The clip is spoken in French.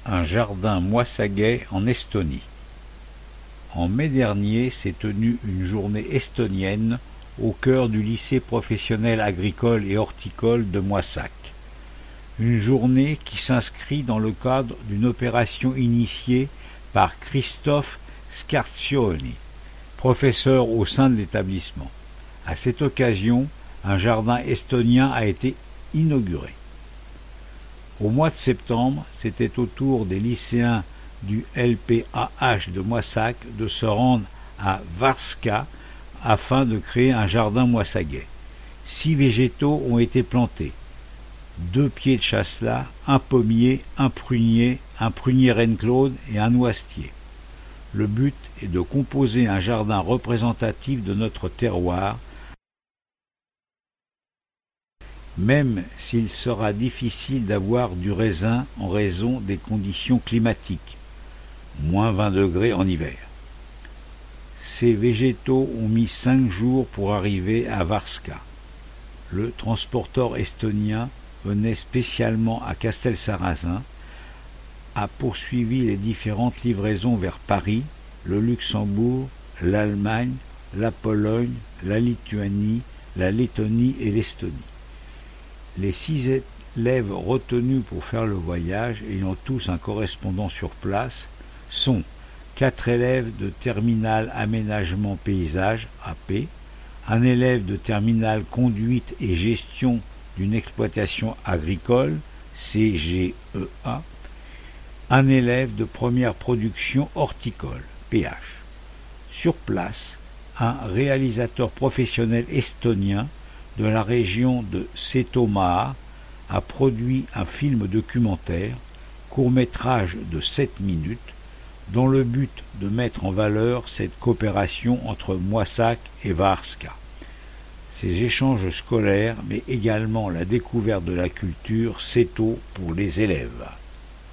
Un jardin moissagais en Estonie. En mai dernier s'est tenue une journée estonienne au cœur du lycée professionnel agricole et horticole de Moissac. Une journée qui s'inscrit dans le cadre d'une opération initiée par Christophe Scarcioni, professeur au sein de l'établissement. À cette occasion, un jardin estonien a été inauguré. Au mois de septembre, c'était au tour des lycéens du LPAH de Moissac de se rendre à Varska afin de créer un jardin moissagais. 6 végétaux ont été plantés. 2 pieds de chasselas, un pommier, un prunier Reine-Claude et un noisetier. Le but est de composer un jardin représentatif de notre terroir, même s'il sera difficile d'avoir du raisin en raison des conditions climatiques, moins 20 degrés en hiver. Ces végétaux ont mis 5 jours pour arriver à Varska. Le transporteur estonien venait spécialement à Castelsarrasin, a poursuivi les différentes livraisons vers Paris, le Luxembourg, l'Allemagne, la Pologne, la Lituanie, la Lettonie et l'Estonie. Les 6 élèves retenus pour faire le voyage, ayant tous un correspondant sur place, sont 4 élèves de terminale aménagement paysage, AP, un élève de terminale conduite et gestion d'une exploitation agricole, CGEA, un élève de première production horticole, PH. Sur place, un réalisateur professionnel estonien de la région de Setomaa a produit un film documentaire, court-métrage de 7 minutes, dans le but de mettre en valeur cette coopération entre Moissac et Varska. Ces échanges scolaires, mais également la découverte de la culture, c'est tôt pour les élèves.